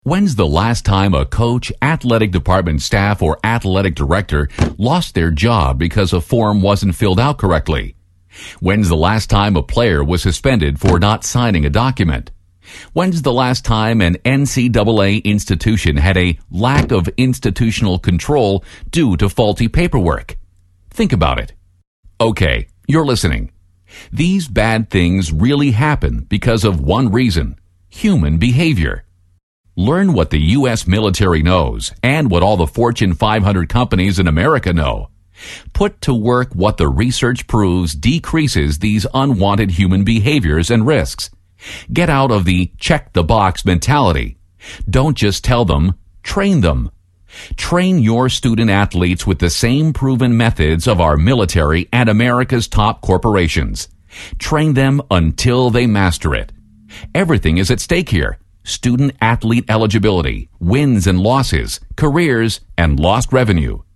When's the last time a coach, athletic department staff, or athletic director lost their job because a form wasn't filled out correctly? When's the last time a player was suspended for not signing a document? When's the last time an NCAA institution had a lack of institutional control due to faulty paperwork? Think about it. Okay, you're listening. These bad things really happen because of one reason: human behavior. Learn what the U.S. military knows and what all the Fortune 500 companies in America know. Put to work what the research proves decreases these unwanted human behaviors and risks. Get out of the check-the-box mentality. Don't just tell them, train them. Train your student athletes with the same proven methods of our military and America's top corporations. Train them until they master it. Everything is at stake here: student athlete eligibility, wins and losses, careers, and lost revenue.